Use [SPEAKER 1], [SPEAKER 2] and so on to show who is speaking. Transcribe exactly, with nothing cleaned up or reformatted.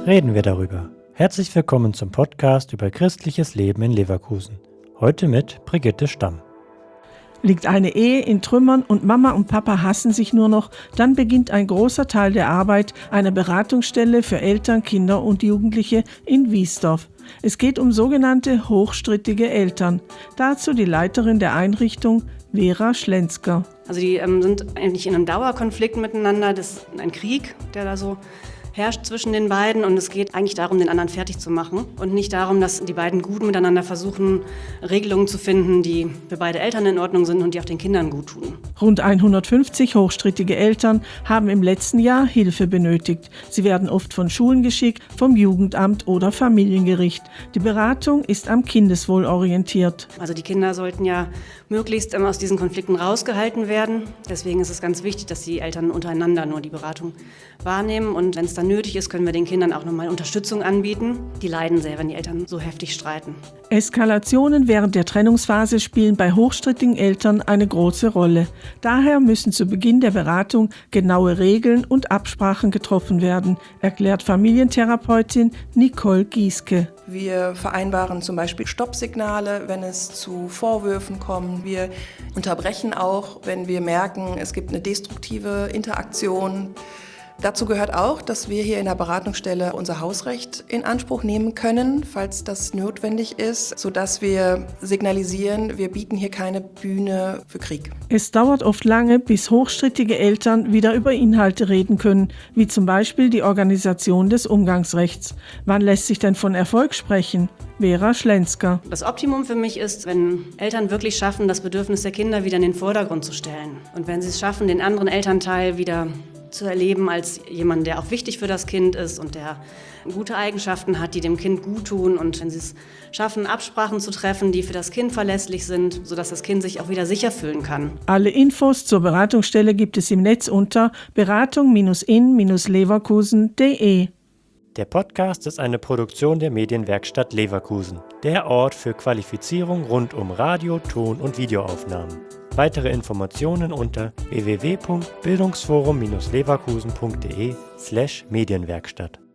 [SPEAKER 1] reden wir darüber. Herzlich willkommen zum Podcast über christliches Leben in Leverkusen. Heute mit Brigitte Stamm.
[SPEAKER 2] Liegt eine Ehe in Trümmern und Mama und Papa hassen sich nur noch, dann beginnt ein großer Teil der Arbeit einer Beratungsstelle für Eltern, Kinder und Jugendliche in Wiesdorf. Es geht um sogenannte hochstrittige Eltern. Dazu die Leiterin der Einrichtung, Vera Schlenzker.
[SPEAKER 3] Also die ähm, sind eigentlich in einem Dauerkonflikt miteinander. Das ist ein Krieg, der da so herrscht zwischen den beiden, und es geht eigentlich darum, den anderen fertig zu machen und nicht darum, dass die beiden gut miteinander versuchen, Regelungen zu finden, die für beide Eltern in Ordnung sind und die auch den Kindern gut tun.
[SPEAKER 2] Rund hundertfünfzig hochstrittige Eltern haben im letzten Jahr Hilfe benötigt. Sie werden oft von Schulen geschickt, vom Jugendamt oder Familiengericht. Die Beratung ist am Kindeswohl orientiert.
[SPEAKER 3] Also die Kinder sollten ja möglichst aus diesen Konflikten rausgehalten werden. Deswegen ist es ganz wichtig, dass die Eltern untereinander nur die Beratung wahrnehmen, und wenn es dann nötig ist, können wir den Kindern auch nochmal Unterstützung anbieten. Die leiden sehr, wenn die Eltern so heftig streiten.
[SPEAKER 2] Eskalationen während der Trennungsphase spielen bei hochstrittigen Eltern eine große Rolle. Daher müssen zu Beginn der Beratung genaue Regeln und Absprachen getroffen werden, erklärt Familientherapeutin Nicole Gieske.
[SPEAKER 4] Wir vereinbaren zum Beispiel Stoppsignale, wenn es zu Vorwürfen kommt. Wir unterbrechen auch, wenn wir merken, es gibt eine destruktive Interaktion. Dazu gehört auch, dass wir hier in der Beratungsstelle unser Hausrecht in Anspruch nehmen können, falls das notwendig ist, sodass wir signalisieren, wir bieten hier keine Bühne für Krieg.
[SPEAKER 2] Es dauert oft lange, bis hochstrittige Eltern wieder über Inhalte reden können, wie zum Beispiel die Organisation des Umgangsrechts. Wann lässt sich denn von Erfolg sprechen? Vera Schlenzker.
[SPEAKER 3] Das Optimum für mich ist, wenn Eltern wirklich schaffen, das Bedürfnis der Kinder wieder in den Vordergrund zu stellen. Und wenn sie es schaffen, den anderen Elternteil wieder zu erleben als jemand, der auch wichtig für das Kind ist und der gute Eigenschaften hat, die dem Kind gut tun. Und wenn sie es schaffen, Absprachen zu treffen, die für das Kind verlässlich sind, sodass das Kind sich auch wieder sicher fühlen kann.
[SPEAKER 2] Alle Infos zur Beratungsstelle gibt es im Netz unter beratung in leverkusen punkt de.
[SPEAKER 1] Der Podcast ist eine Produktion der Medienwerkstatt Leverkusen, der Ort für Qualifizierung rund um Radio-, Ton- und Videoaufnahmen. Weitere Informationen unter w w w punkt bildungsforum Bindestrich leverkusen punkt de slash Medienwerkstatt.